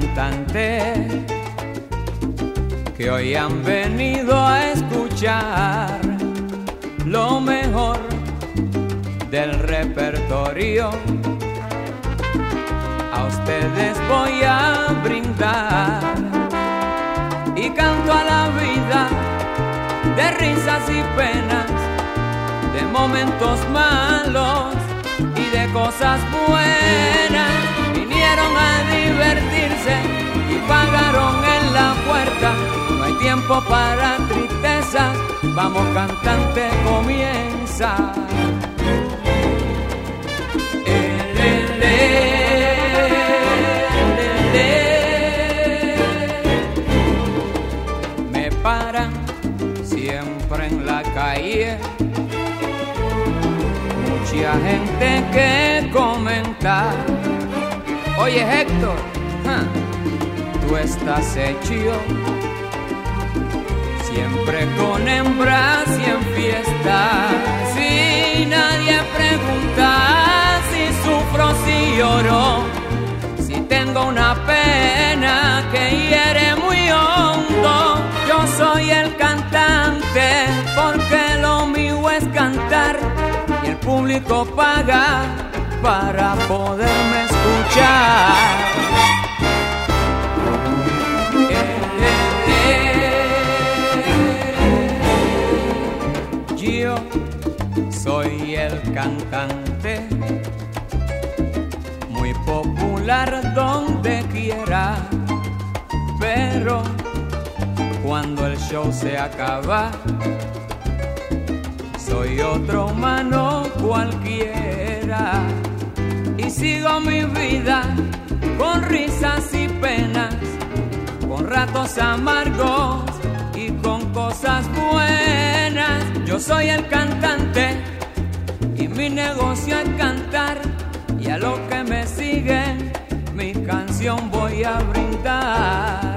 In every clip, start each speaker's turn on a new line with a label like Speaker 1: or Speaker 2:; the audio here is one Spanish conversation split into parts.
Speaker 1: cantante que hoy han venido a escuchar lo mejor del repertorio. A ustedes voy a brindar y canto a la vida de risas y penas, de momentos malos y de cosas buenas. Vinieron a divertirse y pagaron en la puerta. No hay tiempo para tristezas, vamos cantante, comienza. Me paran siempre en la calle, mucha gente que comenta. Oye Héctor, tú estás hecho siempre con hembras y en fiestas. Si nadie pregunta si sufro, si lloro, si tengo una pena que hiere muy hondo. Yo soy el cantante porque lo mío es cantar y el público paga para poderme escuchar. Yo soy el cantante, muy popular donde quiera, pero cuando el show se acaba, soy otro humano cualquiera y sigo mi vida con risas y penas, con ratos amargos y con cosas buenas. Yo soy el cantante y mi negocio es cantar, y a los que me siguen mi canción voy a brindar.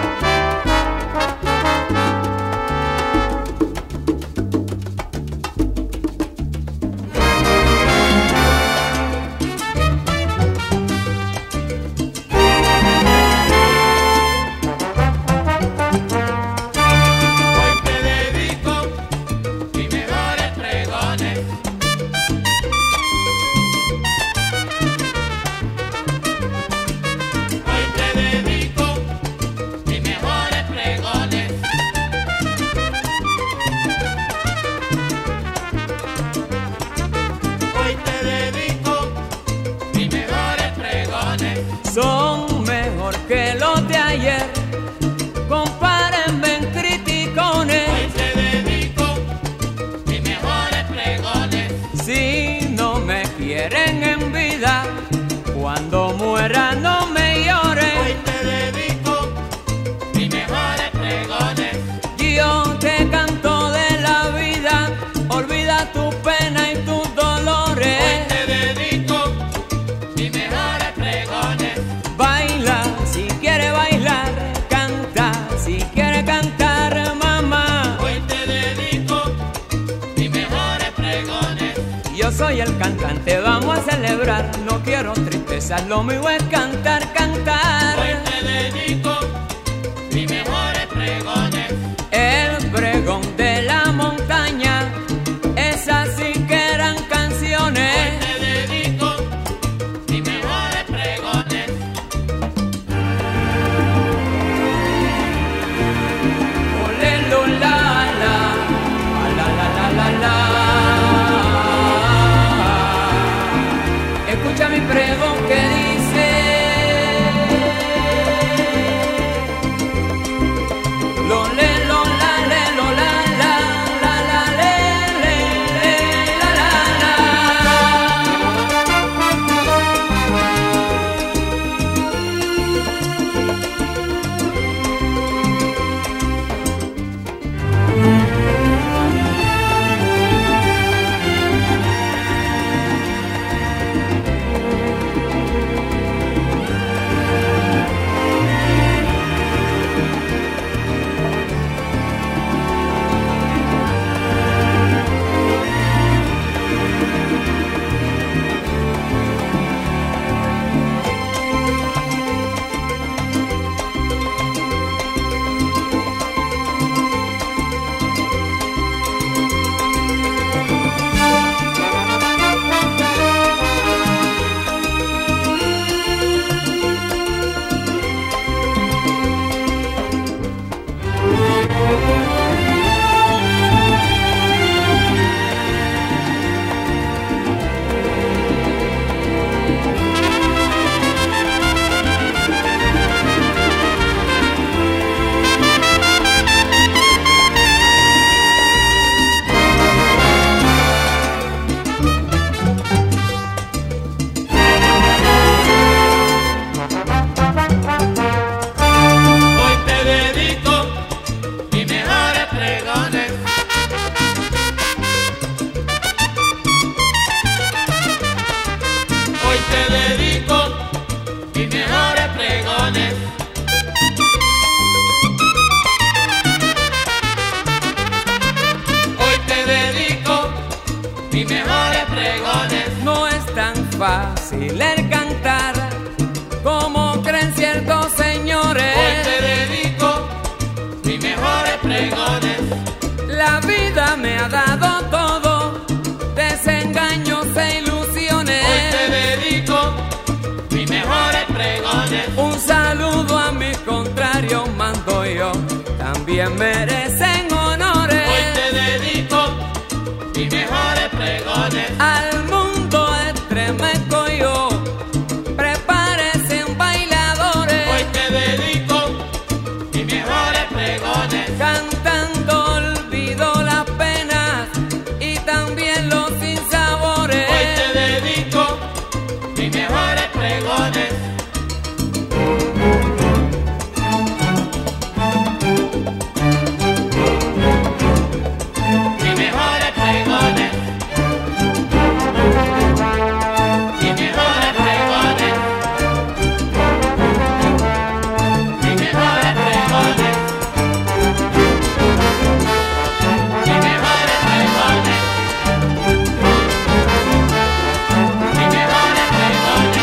Speaker 1: Son mejor que los de ayer, compárenme en criticones.
Speaker 2: Hoy te dedico mis mejores pregones.
Speaker 1: Si no me quieren en vida, cuando muera no me lloren.
Speaker 2: Hoy te dedico mis mejores pregones.
Speaker 1: Yo te canto de la vida, olvida tu pena y tus dolores.
Speaker 2: Hoy te dedico mis mejores pregones.
Speaker 1: Baila si quiere bailar, canta si quiere cantar, mamá.
Speaker 2: Hoy te dedico mis mejores pregones.
Speaker 1: Yo soy el cantante, vamos a celebrar, no quiero tristezas, lo mío es cantar, cantar.
Speaker 2: Hoy te dedico mis mejores pregones.
Speaker 1: El pregón de la montaña, esas sí que eran canciones.
Speaker 2: Hoy te dedico mis mejores pregones.
Speaker 1: Olelo, la, la. Escucha mi pregón que dice: fácil el cantar, como creen ciertos señores.
Speaker 2: Hoy te dedico mis mejores pregones.
Speaker 1: La vida me ha dado todo, desengaños e ilusiones.
Speaker 2: Hoy te dedico mis mejores pregones.
Speaker 1: Un saludo a mis contrarios mando yo, también merecen honores.
Speaker 2: Hoy te dedico mis mejores pregones.
Speaker 1: Al mundo estremezco yo, prepárense bailadores.
Speaker 2: Hoy te dedico mis mejores pregones.
Speaker 1: Cantando olvido las penas y también los sinsabores.
Speaker 2: Hoy te dedico mis mejores pregones. Mis mejores pregones. Mis mejores pregones. Mis mejores pregones. Mis mejores pregones. Mis mejores pregones.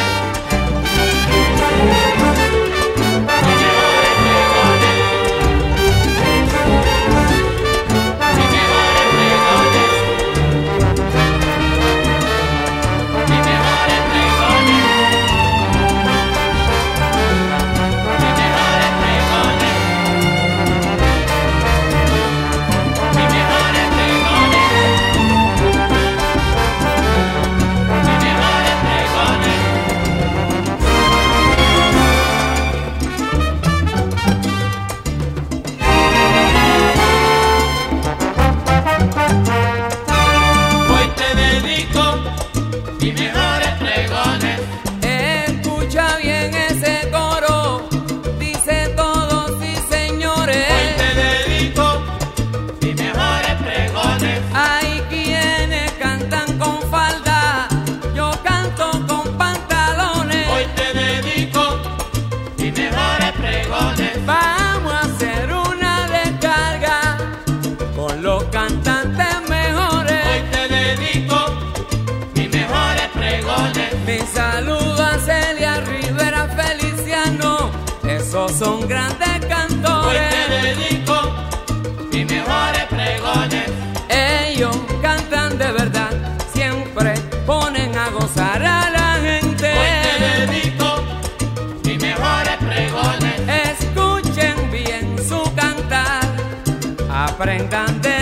Speaker 2: Hoy te dedico mis mejores pregones.
Speaker 1: Escucha bien ese coro, dice todos sí señores.
Speaker 2: Hoy te dedico mis mejores pregones.
Speaker 1: Hay quienes cantan con falda, yo canto con pantalones.
Speaker 2: Hoy te dedico mis mejores pregones.
Speaker 1: Vamos a hacer una descarga con los cantantes mejores.
Speaker 2: Hoy te dedico mis mejores pregones.
Speaker 1: Mi saludo a Celia Rivera Feliciano, esos son grandes
Speaker 2: Hoy te
Speaker 1: cantores.
Speaker 2: dedico mis mejores pregones.
Speaker 1: Ellos cantan de verdad, siempre ponen a gozar a la gente.
Speaker 2: Hoy te dedico mis mejores pregones.
Speaker 1: Escuchen bien su cantar, aprendan de